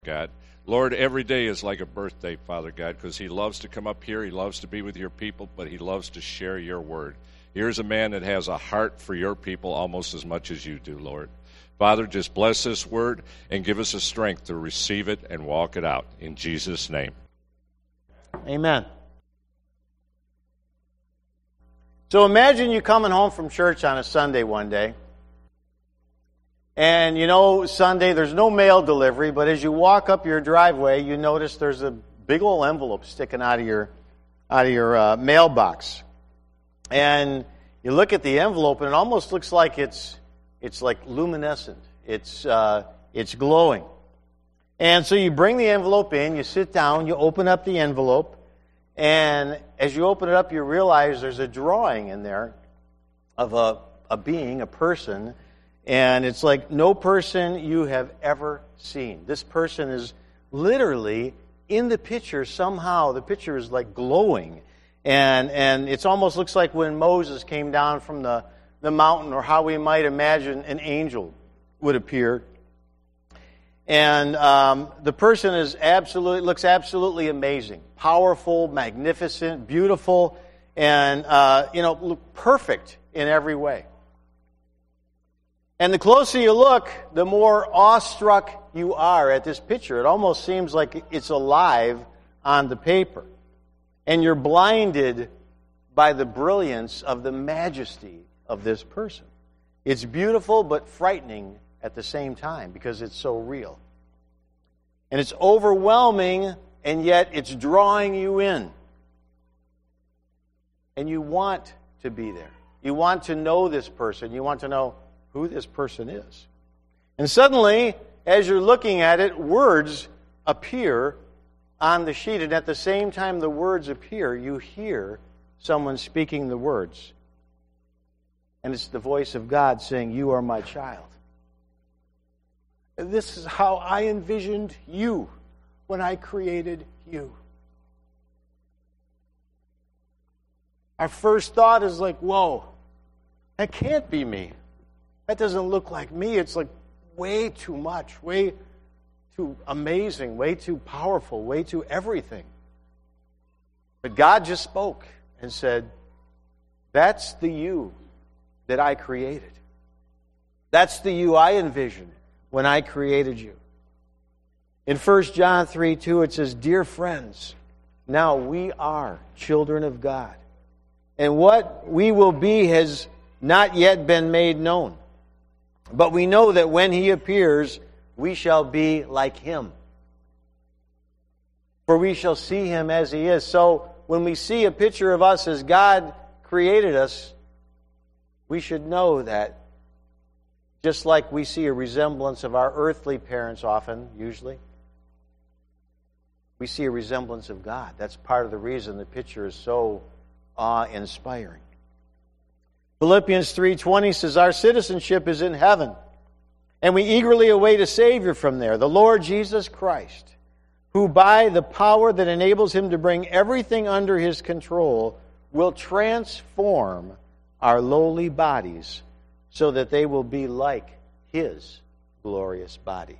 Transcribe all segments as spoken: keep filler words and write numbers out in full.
God. Lord, every day is like a birthday, Father God, because he loves to come up here, he loves to be with your people, but he loves to share your word. Here's a man that has a heart for your people almost as much as you do, Lord. Father, just bless this word and give us the strength to receive it and walk it out. In Jesus' name. Amen. So imagine you coming home from church on a Sunday one day. And you know, Sunday, there's no mail delivery, but as you walk up your driveway, you notice there's a big old envelope sticking out of your out of your uh, mailbox. And you look at the envelope, and it almost looks like it's it's like luminescent. It's uh, it's glowing. And so you bring the envelope in, you sit down, you open up the envelope, and as you open it up, you realize there's a drawing in there of a, a being, a person. And it's like no person you have ever seen. This person is literally in the picture somehow. The picture is like glowing. And and it almost looks like when Moses came down from the, the mountain, or how we might imagine an angel would appear. And um, the person is absolutely looks absolutely amazing. Powerful, magnificent, beautiful, and uh, you know, look perfect in every way. And the closer you look, the more awestruck you are at this picture. It almost seems like it's alive on the paper. And you're blinded by the brilliance of the majesty of this person. It's beautiful but frightening at the same time because it's so real. And it's overwhelming, and yet it's drawing you in. And you want to be there. You want to know this person. You want to know who this person is. And suddenly, as you're looking at it, words appear on the sheet. And at the same time the words appear, you hear someone speaking the words. And it's the voice of God saying, "You are my child. This is how I envisioned you when I created you." Our first thought is like, whoa, that can't be me. That doesn't look like me. It's like way too much, way too amazing, way too powerful, way too everything. But God just spoke and said, that's the you that I created. That's the you I envisioned when I created you. In First John three two, it says, "Dear friends, now we are children of God, and what we will be has not yet been made known. But we know that when He appears, we shall be like Him. For we shall see Him as He is." So when we see a picture of us as God created us, we should know that just like we see a resemblance of our earthly parents often, usually, we see a resemblance of God. That's part of the reason the picture is so awe-inspiring. Philippians three twenty says, "Our citizenship is in heaven, and we eagerly await a Savior from there, the Lord Jesus Christ, who by the power that enables Him to bring everything under His control will transform our lowly bodies so that they will be like His glorious body."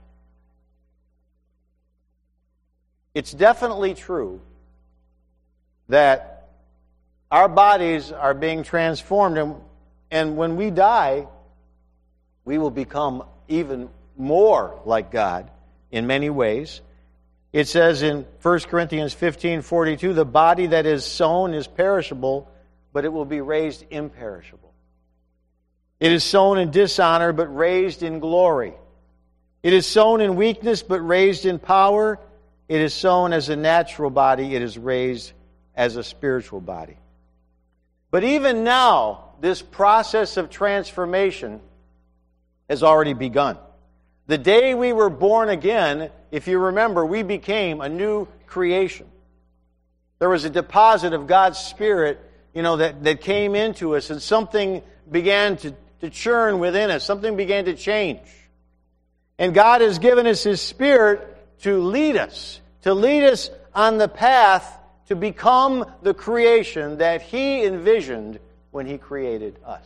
It's definitely true that our bodies are being transformed, and And when we die, we will become even more like God in many ways. It says in First Corinthians fifteen forty-two, "The body that is sown is perishable, but it will be raised imperishable. It is sown in dishonor, but raised in glory. It is sown in weakness, but raised in power. It is sown as a natural body, it is raised as a spiritual body." But even now, this process of transformation has already begun. The day we were born again, if you remember, we became a new creation. There was a deposit of God's Spirit, you know, that, that came into us, and something began to, to churn within us. Something began to change. And God has given us His Spirit to lead us, to lead us on the path to become the creation that He envisioned when He created us.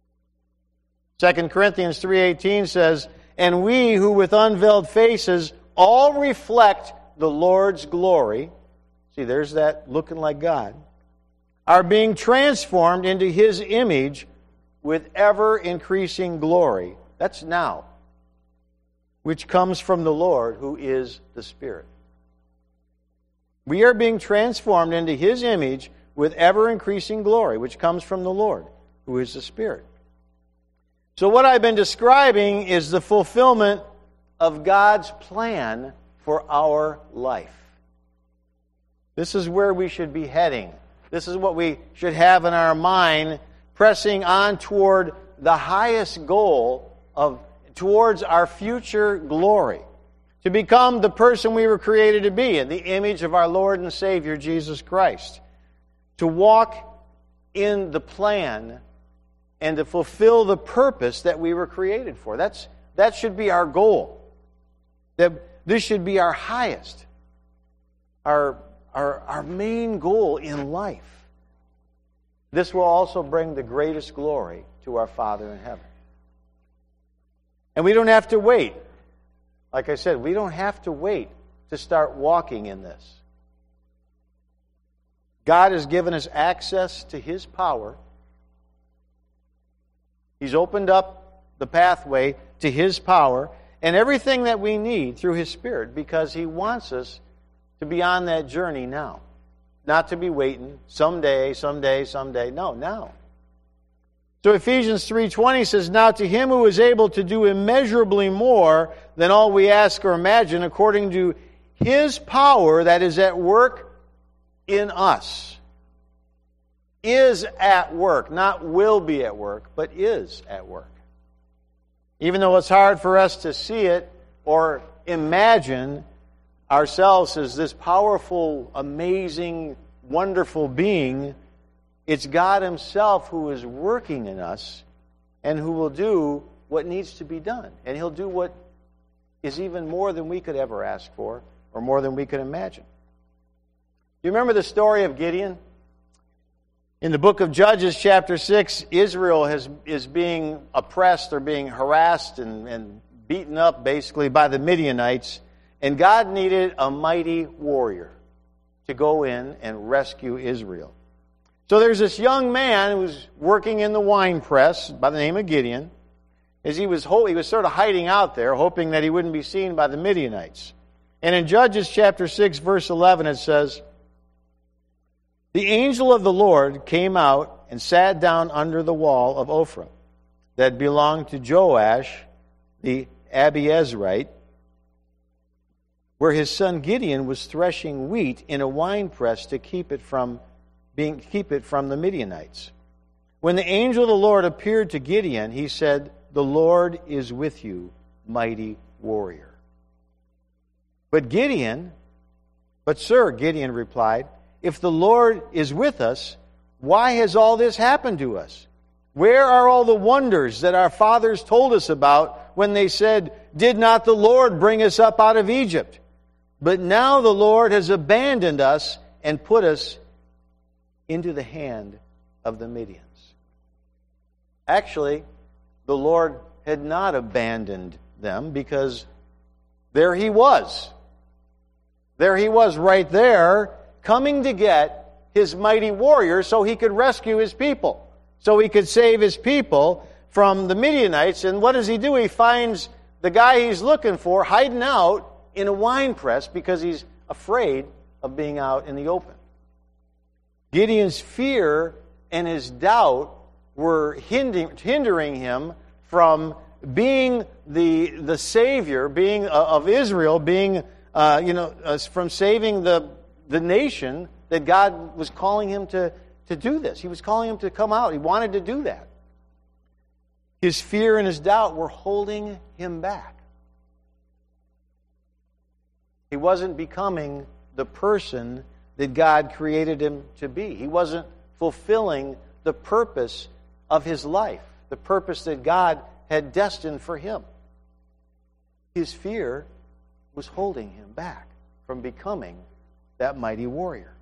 Second Corinthians three eighteen says, "And we who with unveiled faces all reflect the Lord's glory, see, there's that looking like God, are being transformed into His image with ever-increasing glory. That's now, which comes from the Lord, who is the Spirit. We are being transformed into His image with ever-increasing glory, which comes from the Lord, who is the Spirit. So what I've been describing is the fulfillment of God's plan for our life. This is where we should be heading. This is what we should have in our mind, pressing on toward the highest goal of towards our future glory, to become the person we were created to be in the image of our Lord and Savior Jesus Christ, to walk in the plan and to fulfill the purpose that we were created for. That's that should be our goal. That this should be our highest, our our our main goal in life. This will also bring the greatest glory to our Father in heaven. And we don't have to wait. Like I said, we don't have to wait to start walking in this. God has given us access to His power. He's opened up the pathway to His power and everything that we need through His Spirit, because He wants us to be on that journey now. Not to be waiting someday, someday, someday. No, now. So Ephesians three twenty says, "Now to Him who is able to do immeasurably more than all we ask or imagine, according to His power that is at work in us." Is at work, not will be at work, but is at work. Even though it's hard for us to see it or imagine ourselves as this powerful, amazing, wonderful being, it's God Himself who is working in us and who will do what needs to be done. And He'll do what is even more than we could ever ask for or more than we could imagine. Do you remember the story of Gideon? In the book of Judges, chapter six, Israel has, is being oppressed or being harassed and, and beaten up, basically, by the Midianites. And God needed a mighty warrior to go in and rescue Israel. So there's this young man who's working in the wine press by the name of Gideon. As he was, he was sort of hiding out there, hoping that he wouldn't be seen by the Midianites. And in Judges chapter six, verse eleven, it says, "The angel of the Lord came out and sat down under the wall of Ophrah that belonged to Joash the Abiezrite, where his son Gideon was threshing wheat in a winepress to keep it from being keep it from the Midianites. When the angel of the Lord appeared to Gideon, he said, 'The Lord is with you, mighty warrior.' But Gideon, but sir, Gideon replied, 'If the Lord is with us, why has all this happened to us? Where are all the wonders that our fathers told us about when they said, "Did not the Lord bring us up out of Egypt?" But now the Lord has abandoned us and put us into the hand of the Midians.'" Actually, the Lord had not abandoned them, because there He was. There He was right there, coming to get His mighty warrior so He could rescue His people, so He could save His people from the Midianites. And what does He do? He finds the guy He's looking for hiding out in a wine press because he's afraid of being out in the open. Gideon's fear and his doubt were hindering him from being the the savior, being of Israel, being uh, you know uh, from saving the the nation that God was calling him to to do this. He was calling him to come out. He wanted to do that. His fear and his doubt were holding him back. He wasn't becoming the person that God created him to be. He wasn't fulfilling the purpose of his life, the purpose that God had destined for him. His fear was holding him back from becoming that mighty warrior.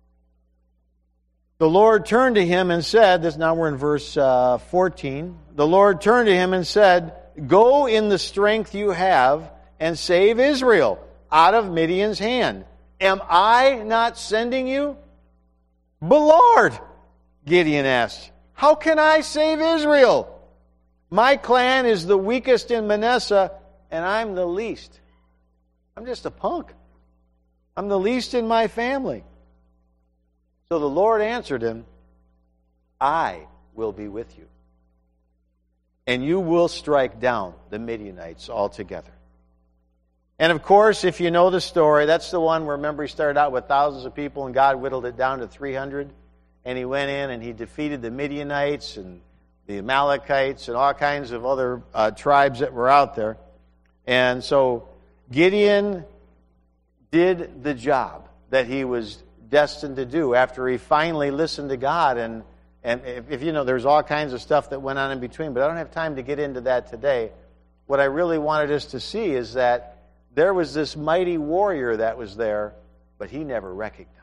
The Lord turned to him and said, this now we're in verse uh, fourteen, the Lord turned to him and said, "Go in the strength you have and save Israel out of Midian's hand. Am I not sending you? But Lord, Gideon asked, how can I save Israel? My clan is the weakest in Manasseh, and I'm the least. I'm just a punk. I'm the least in my family. So the Lord answered him, I will be with you, and you will strike down the Midianites altogether. And of course, if you know the story, that's the one where, remember, he started out with thousands of people and God whittled it down to three hundred. And he went in and he defeated the Midianites and the Amalekites and all kinds of other uh, tribes that were out there. And so Gideon did the job that he was destined to do after he finally listened to God. And, and if, if you know, there's all kinds of stuff that went on in between, but I don't have time to get into that today. What I really wanted us to see is that there was this mighty warrior that was there, but he never recognized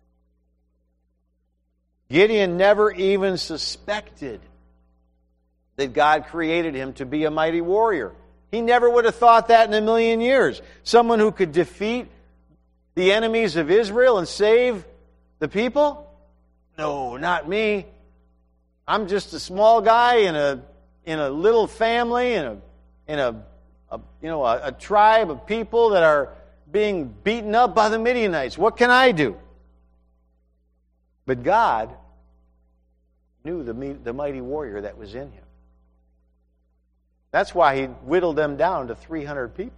it. Gideon never even suspected that God created him to be a mighty warrior. He never would have thought that in a million years. Someone who could defeat the enemies of Israel and save the people? No, not me. I'm just a small guy in a in a little family, in a in a, a you know a, a tribe of people that are being beaten up by the Midianites. What can I do? But God knew the the mighty warrior that was in him. That's why he whittled them down to three hundred people.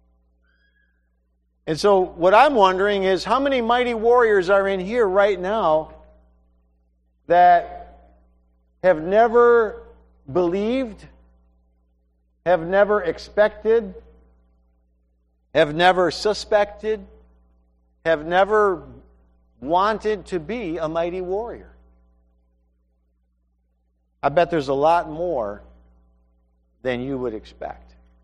And so what I'm wondering is how many mighty warriors are in here right now that have never believed, have never expected, have never suspected, have never wanted to be a mighty warrior. I bet there's a lot more than you would expect.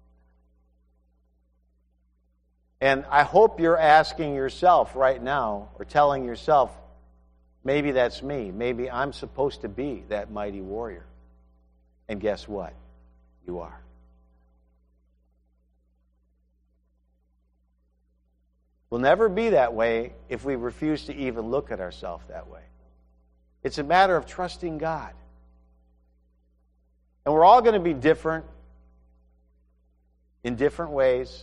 And I hope you're asking yourself right now, or telling yourself, maybe that's me. Maybe I'm supposed to be that mighty warrior. And guess what? You are. We'll never be that way if we refuse to even look at ourselves that way. It's a matter of trusting God. And we're all going to be different in different ways.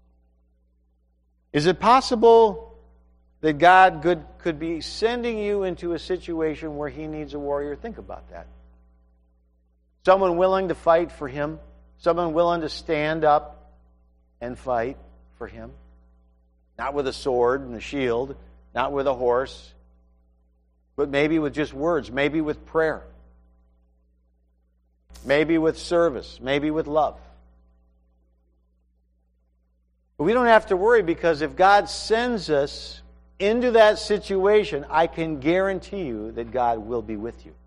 Is it possible that God could, could be sending you into a situation where He needs a warrior? Think about that. Someone willing to fight for Him. Someone willing to stand up and fight for Him. Not with a sword and a shield, not with a horse, but maybe with just words, maybe with prayer, maybe with service, maybe with love. But we don't have to worry, because if God sends us into that situation, I can guarantee you that God will be with you.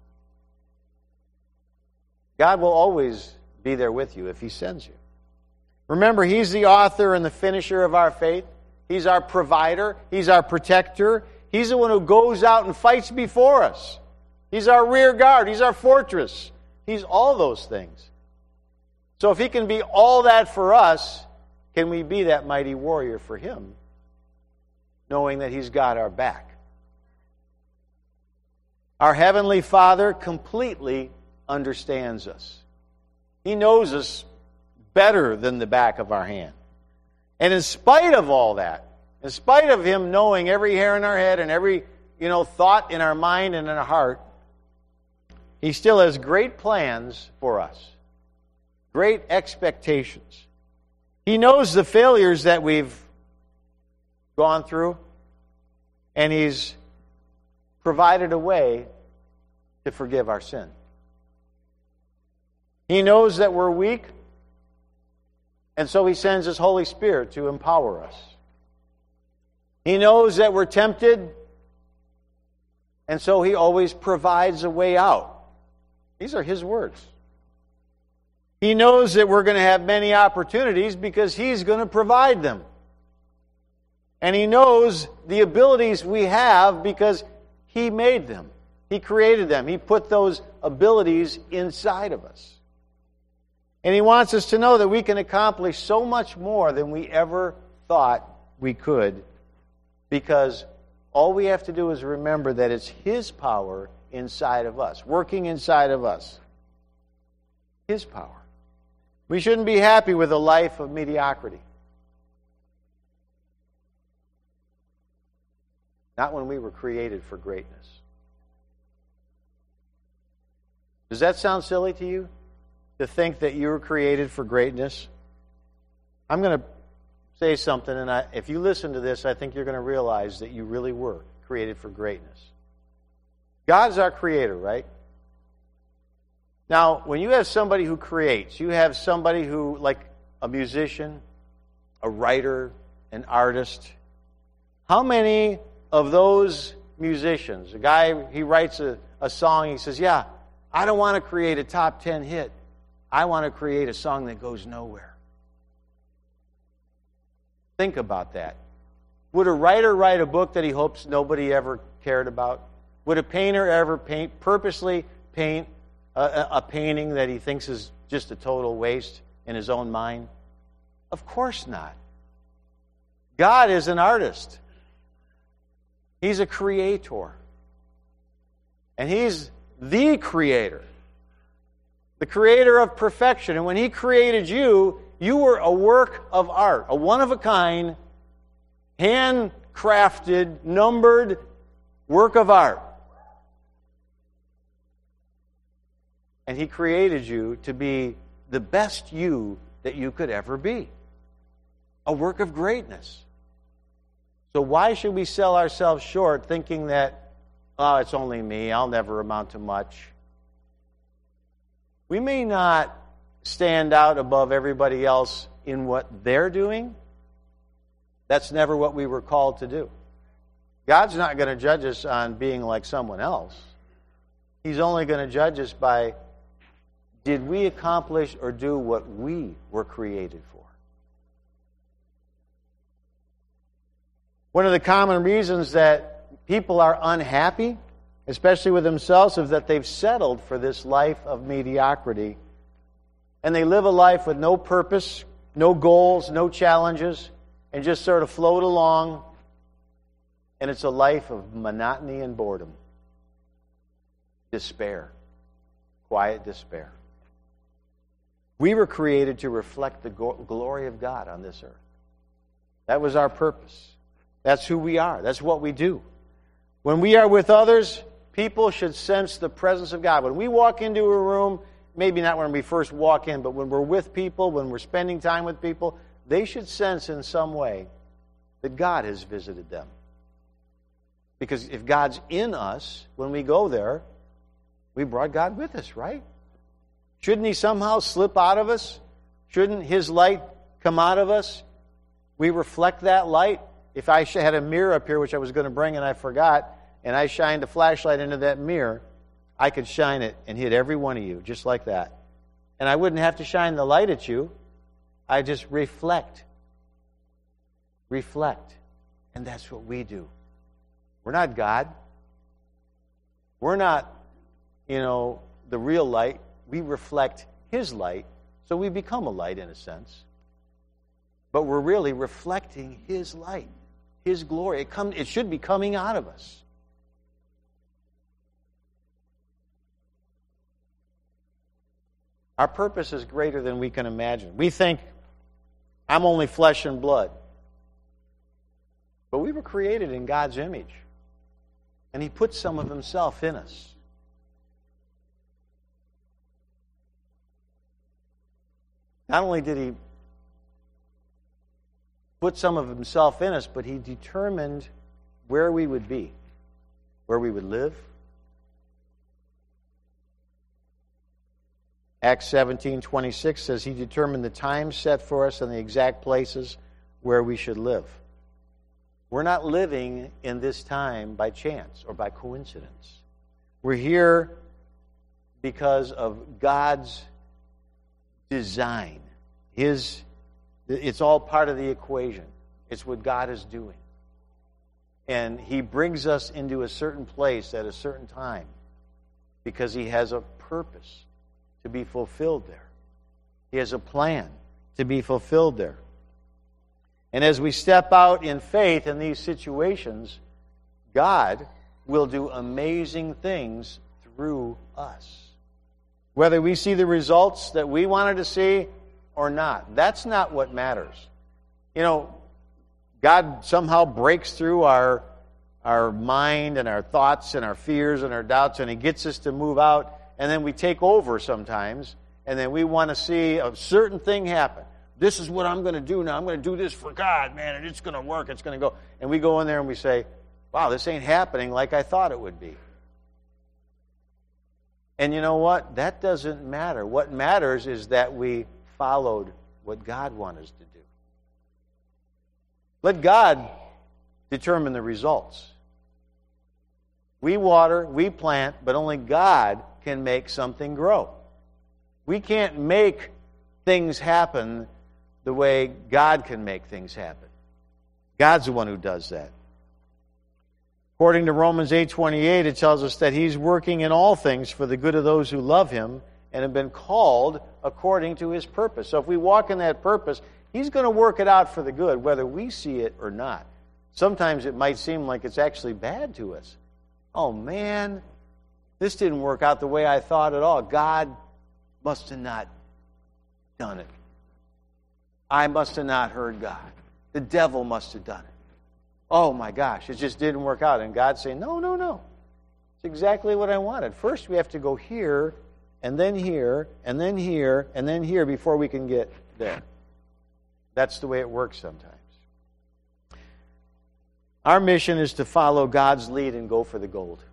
God will always be there with you if He sends you. Remember, He's the author and the finisher of our faith. He's our provider. He's our protector. He's the one who goes out and fights before us. He's our rear guard. He's our fortress. He's all those things. So if He can be all that for us, can we be that mighty warrior for Him, knowing that He's got our back? Our Heavenly Father completely understands us. He knows us better than the back of our hand. And in spite of all that, in spite of Him knowing every hair in our head and every, you know, thought in our mind and in our heart, He still has great plans for us, great expectations. He knows the failures that we've gone through, and He's provided a way to forgive our sin. He knows that we're weak, and so He sends His Holy Spirit to empower us. He knows that we're tempted, and so He always provides a way out. These are His words. He knows that we're going to have many opportunities because He's going to provide them. And He knows the abilities we have because He made them. He created them. He put those abilities inside of us. And He wants us to know that we can accomplish so much more than we ever thought we could, because all we have to do is remember that it's His power inside of us, working inside of us. His power. We shouldn't be happy with a life of mediocrity. Not when we were created for greatness. Does that sound silly to you? To think that you were created for greatness? I'm going to say something, and I, if you listen to this, I think you're going to realize that you really were created for greatness. God is our creator, right? Now, when you have somebody who creates, you have somebody who, like a musician, a writer, an artist. How many of those musicians, a guy, he writes a, a song, he says, yeah, I don't want to create a top ten hit. I want to create a song that goes nowhere. Think about that. Would a writer write a book that he hopes nobody ever cared about? Would a painter ever paint, purposely paint a, a painting that he thinks is just a total waste in his own mind? Of course not. God is an artist. He's a creator. And He's the creator. The creator of perfection. And when He created you, you were a work of art, a one-of-a-kind, handcrafted, numbered work of art. And He created you to be the best you that you could ever be. A work of greatness. So why should we sell ourselves short thinking that, oh, it's only me, I'll never amount to much? We may not stand out above everybody else in what they're doing. That's never what we were called to do. God's not going to judge us on being like someone else. He's only going to judge us by, did we accomplish or do what we were created for? One of the common reasons that people are unhappy, especially with themselves, is that they've settled for this life of mediocrity. And they live a life with no purpose, no goals, no challenges, and just sort of float along. And it's a life of monotony and boredom. Despair. Quiet despair. We were created to reflect the glory of God on this earth. That was our purpose. That's who we are. That's what we do. When we are with others, people should sense the presence of God. When we walk into a room, maybe not when we first walk in, but when we're with people, when we're spending time with people, they should sense in some way that God has visited them. Because if God's in us, when we go there, we brought God with us, right? Shouldn't He somehow slip out of us? Shouldn't His light come out of us? We reflect that light. If I had a mirror up here, which I was going to bring and I forgot, and I shined a flashlight into that mirror, I could shine it and hit every one of you, just like that. And I wouldn't have to shine the light at you. I just reflect. Reflect. And that's what we do. We're not God. We're not, you know, the real light. We reflect His light, so we become a light in a sense. But we're really reflecting His light, His glory. It, come, it should be coming out of us. Our purpose is greater than we can imagine. We think, I'm only flesh and blood. But we were created in God's image. And He put some of Himself in us. Not only did He put some of Himself in us, but He determined where we would be, where we would live. Acts seventeen twenty-six says He determined the time set for us and the exact places where we should live. We're not living in this time by chance or by coincidence. We're here because of God's design. His, it's all part of the equation. It's what God is doing. And He brings us into a certain place at a certain time because He has a purpose to be fulfilled there. He has a plan to be fulfilled there. And as we step out in faith in these situations, God will do amazing things through us. Whether we see the results that we wanted to see or not, that's not what matters. You know, God somehow breaks through our, our mind and our thoughts and our fears and our doubts, and He gets us to move out, and then we take over sometimes, and then we want to see a certain thing happen. This is what I'm going to do now. I'm going to do this for God, man, and it's going to work. It's going to go. And we go in there and we say, wow, this ain't happening like I thought it would be. And you know what? That doesn't matter. What matters is that we followed what God wanted us to do. Let God determine the results. We water, we plant, but only God can make something grow. We can't make things happen the way God can make things happen. God's the one who does that. According to Romans eight twenty-eight, it tells us that He's working in all things for the good of those who love Him and have been called according to His purpose. So if we walk in that purpose, He's going to work it out for the good, whether we see it or not. Sometimes it might seem like it's actually bad to us. Oh man, this didn't work out the way I thought at all. God must have not done it. I must have not heard God. The devil must have done it. Oh my gosh, it just didn't work out. And God's saying, no, no, no. It's exactly what I wanted. First we have to go here, and then here, and then here, and then here before we can get there. That's the way it works sometimes. Our mission is to follow God's lead and go for the gold.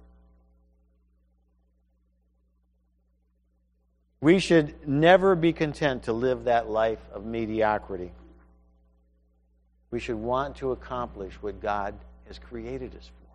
We should never be content to live that life of mediocrity. We should want to accomplish what God has created us for.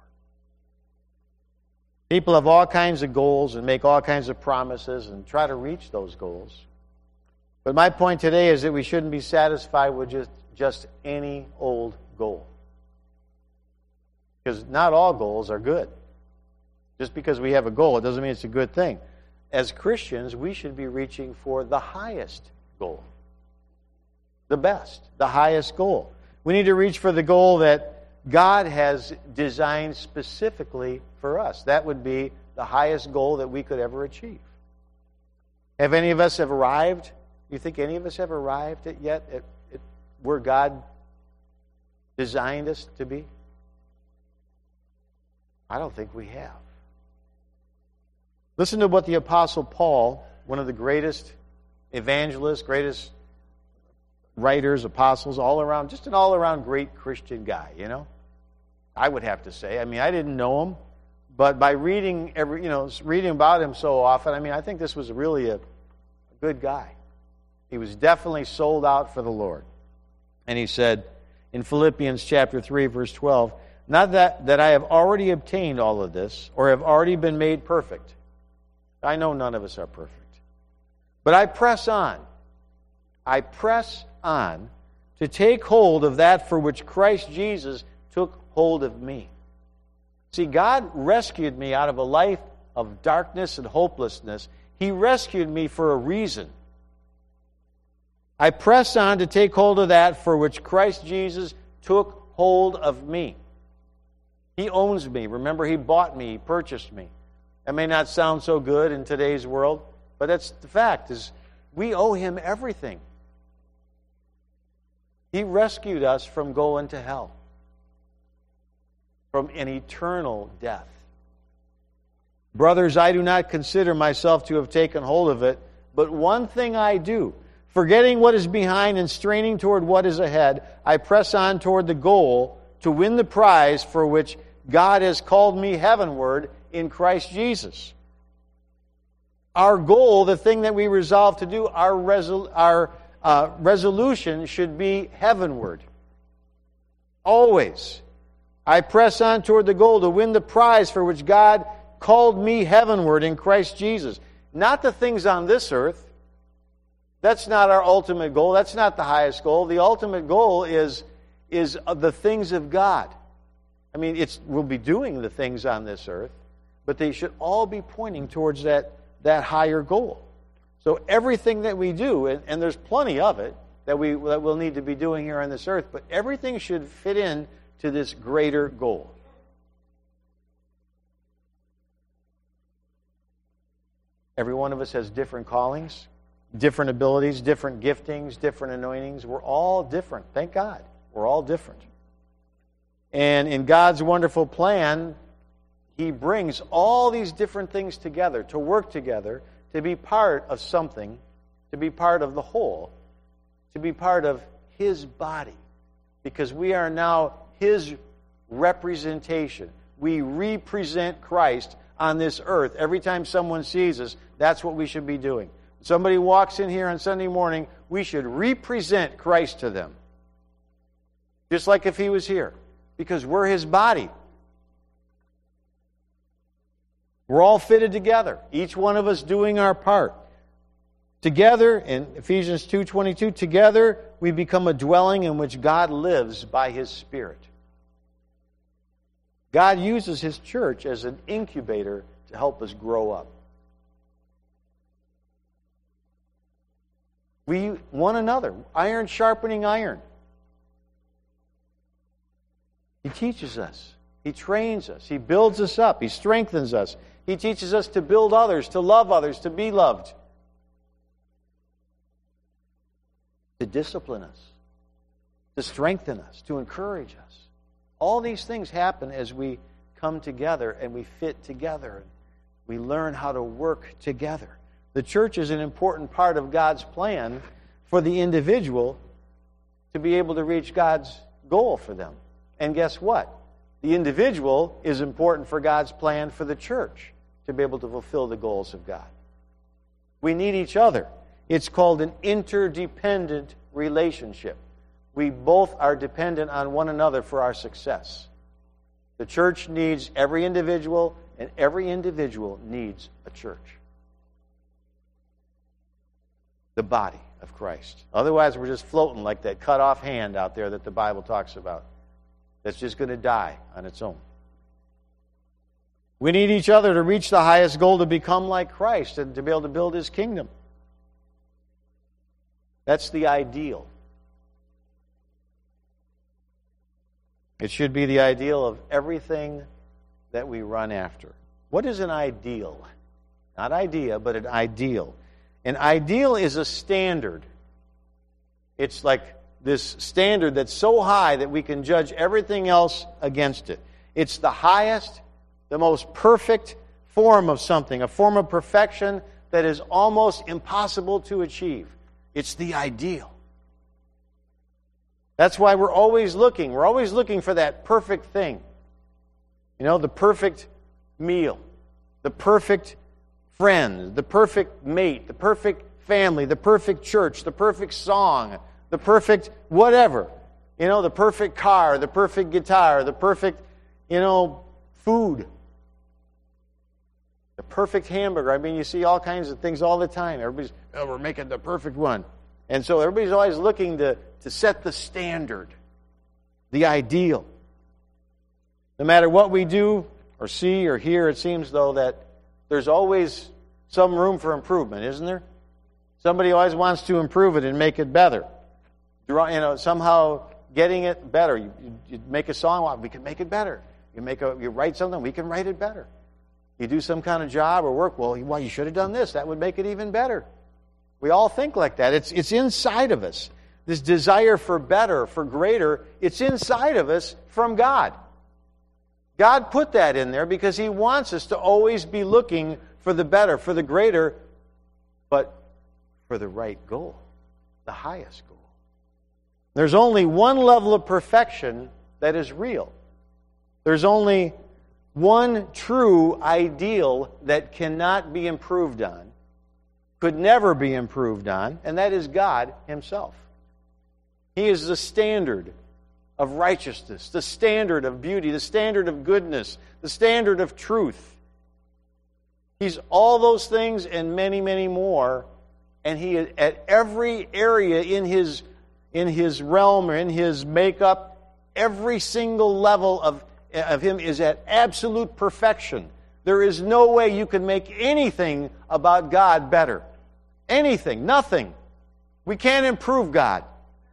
People have all kinds of goals and make all kinds of promises and try to reach those goals. But my point today is that we shouldn't be satisfied with just, just any old goal. Because not all goals are good. Just because we have a goal, it doesn't mean it's a good thing. As Christians, we should be reaching for the highest goal. The best, the highest goal. We need to reach for the goal that God has designed specifically for us. That would be the highest goal that we could ever achieve. Have any of us have arrived? You think any of us have arrived at yet at, at where God designed us to be? I don't think we have. Listen to what the Apostle Paul, one of the greatest evangelists, greatest writers, apostles, all around, just an all-around great Christian guy, you know? I would have to say. I mean, I didn't know him, but by reading every, you know, reading about him so often, I mean, I think this was really a, a good guy. He was definitely sold out for the Lord. And he said in Philippians chapter three, verse twelve, not that, that I have already obtained all of this, or have already been made perfect. I know none of us are perfect. But I press on. I press on to take hold of that for which Christ Jesus took hold of me. See, God rescued me out of a life of darkness and hopelessness. He rescued me for a reason. I press on to take hold of that for which Christ Jesus took hold of me. He owns me. Remember, He bought me. He purchased me. That may not sound so good in today's world, but that's the fact, is we owe Him everything. He rescued us from going to hell, from an eternal death. Brothers, I do not consider myself to have taken hold of it, but one thing I do, forgetting what is behind and straining toward what is ahead, I press on toward the goal to win the prize for which God has called me heavenward in Christ Jesus. Our goal, the thing that we resolve to do, our, resol- our uh, resolution should be heavenward. Always. I press on toward the goal to win the prize for which God called me heavenward in Christ Jesus. Not the things on this earth. That's not our ultimate goal. That's not the highest goal. The ultimate goal is, is the things of God. I mean, it's, we'll be doing the things on this earth, but they should all be pointing towards that, that higher goal. So everything that we do, and, and there's plenty of it that, we, that we'll need to be doing here on this earth, but everything should fit in to this greater goal. Every one of us has different callings, different abilities, different giftings, different anointings. We're all different. Thank God. We're all different. And in God's wonderful plan, He brings all these different things together, to work together, to be part of something, to be part of the whole, to be part of His body. Because we are now His representation. We represent Christ on this earth. Every time someone sees us, that's what we should be doing. When somebody walks in here on Sunday morning, we should represent Christ to them. Just like if He was here. Because we're His body. We're all fitted together. Each one of us doing our part. Together, in Ephesians two twenty-two, together we become a dwelling in which God lives by His Spirit. God uses His church as an incubator to help us grow up. We, one another, iron sharpening iron. He teaches us. He trains us. He builds us up. He strengthens us. He teaches us to build others, to love others, to be loved. To discipline us. To strengthen us. To encourage us. All these things happen as we come together and we fit together. We learn how to work together. The church is an important part of God's plan for the individual to be able to reach God's goal for them. And guess what? The individual is important for God's plan for the church to be able to fulfill the goals of God. We need each other. It's called an interdependent relationship. We both are dependent on one another for our success. The church needs every individual, and every individual needs a church. The body of Christ. Otherwise, we're just floating like that cut-off hand out there that the Bible talks about. That's just going to die on its own. We need each other to reach the highest goal, to become like Christ and to be able to build His kingdom. That's the ideal. It should be the ideal of everything that we run after. What is an ideal? Not idea, but an ideal. An ideal is a standard. It's like this standard that's so high that we can judge everything else against it. It's the highest, the most perfect form of something, a form of perfection that is almost impossible to achieve. It's the ideal. That's why we're always looking. We're always looking for that perfect thing. You know, the perfect meal, the perfect friend, the perfect mate, the perfect family, the perfect church, the perfect song, the perfect whatever. You know, the perfect car, the perfect guitar, the perfect, you know, food. The perfect hamburger. I mean, you see all kinds of things all the time. Everybody's, oh, we're making the perfect one. And so everybody's always looking to, to set the standard, the ideal. No matter what we do or see or hear, it seems, though, that there's always some room for improvement, isn't there? Somebody always wants to improve it and make it better. You know, somehow getting it better. You, you, you make a song, well, we can make it better. You make a, you write something, we can write it better. You do some kind of job or work, well, you, well, you should have done this. That would make it even better. We all think like that. It's, it's inside of us. This desire for better, for greater, it's inside of us from God. God put that in there because He wants us to always be looking for the better, for the greater, but for the right goal, the highest goal. There's only one level of perfection that is real. There's only one true ideal that cannot be improved on, could never be improved on, and that is God Himself. He is the standard of righteousness, the standard of beauty, the standard of goodness, the standard of truth. He's all those things and many, many more, and He, at every area in His, in His realm or in His makeup, every single level of, of Him is at absolute perfection. There is no way you can make anything about God better. anything, nothing. We can't improve God.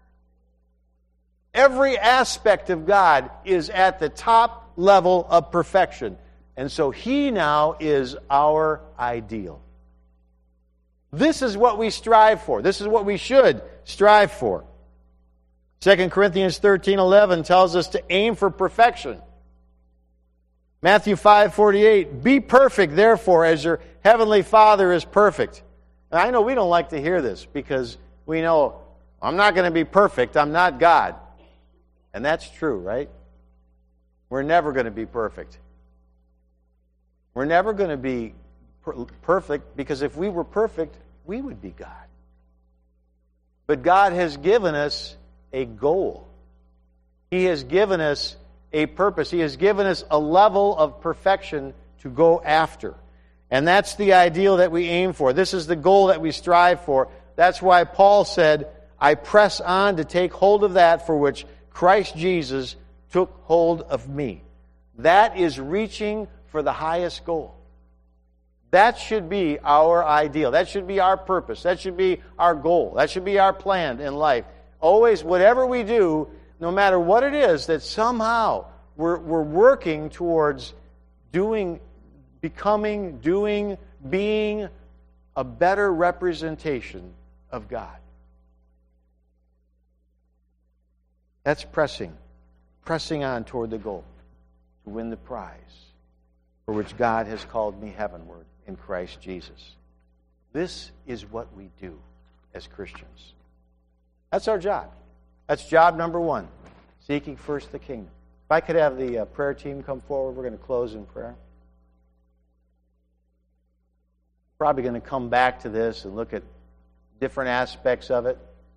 Every aspect of God is at the top level of perfection. And so He now is our ideal. This is what we strive for. This is what we should strive for. Second Corinthians thirteen eleven tells us to aim for perfection. Matthew five forty-eight, be perfect, therefore, as your heavenly Father is perfect. And I know we don't like to hear this because we know, I'm not going to be perfect, I'm not God. And that's true, right? We're never going to be perfect. We're never going to be per- perfect because if we were perfect, we would be God. But God has given us a goal. He has given us a purpose. He has given us a level of perfection to go after. And that's the ideal that we aim for. This is the goal that we strive for. That's why Paul said, I press on to take hold of that for which Christ Jesus took hold of me. That is reaching for the highest goal. That should be our ideal. That should be our purpose. That should be our goal. That should be our plan in life. Always, whatever we do, no matter what it is, that somehow we're, we're working towards doing, becoming, doing, being a better representation of God. That's pressing. Pressing on toward the goal to win the prize for which God has called me heavenward in Christ Jesus. This is what we do as Christians. That's our job. That's job number one, seeking first the kingdom. If I could have the uh, prayer team come forward, we're going to close in prayer. Probably going to come back to this and look at different aspects of it.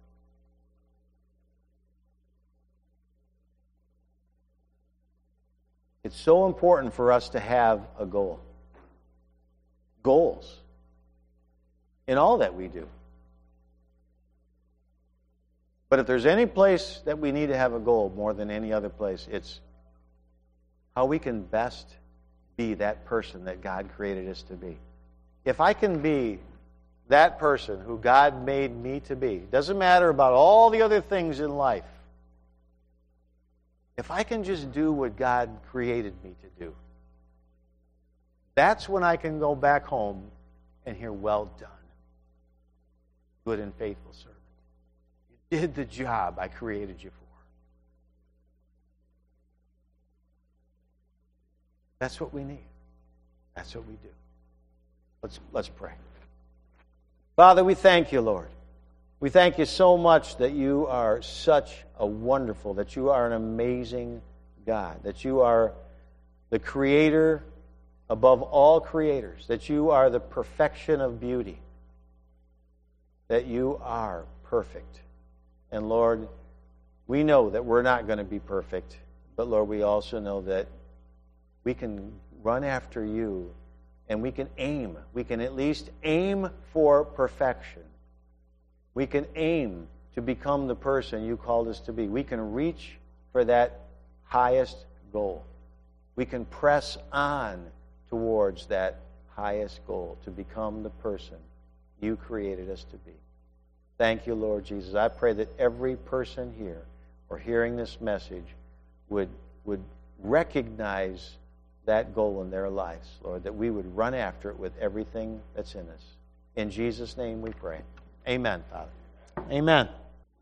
It's so important for us to have a goal. Goals. In all that we do. But if there's any place that we need to have a goal more than any other place, it's how we can best be that person that God created us to be. If I can be that person who God made me to be, doesn't matter about all the other things in life, if I can just do what God created me to do, that's when I can go back home and hear, well done, good and faithful servant. You did the job I created you for. That's what we need. That's what we do. Let's, let's pray. Father, we thank you, Lord. We thank you so much that you are such a wonderful, that you are an amazing God, that you are the creator above all creators, that you are the perfection of beauty, that you are perfect. And Lord, we know that we're not going to be perfect, but Lord, we also know that we can run after you and we can aim. We can at least aim for perfection. We can aim to become the person you called us to be. We can reach for that highest goal. We can press on towards that highest goal to become the person you created us to be. Thank you, Lord Jesus. I pray that every person here or hearing this message would, would recognize that goal in their lives, Lord, that we would run after it with everything that's in us. In Jesus' name we pray. Amen, Father. Amen.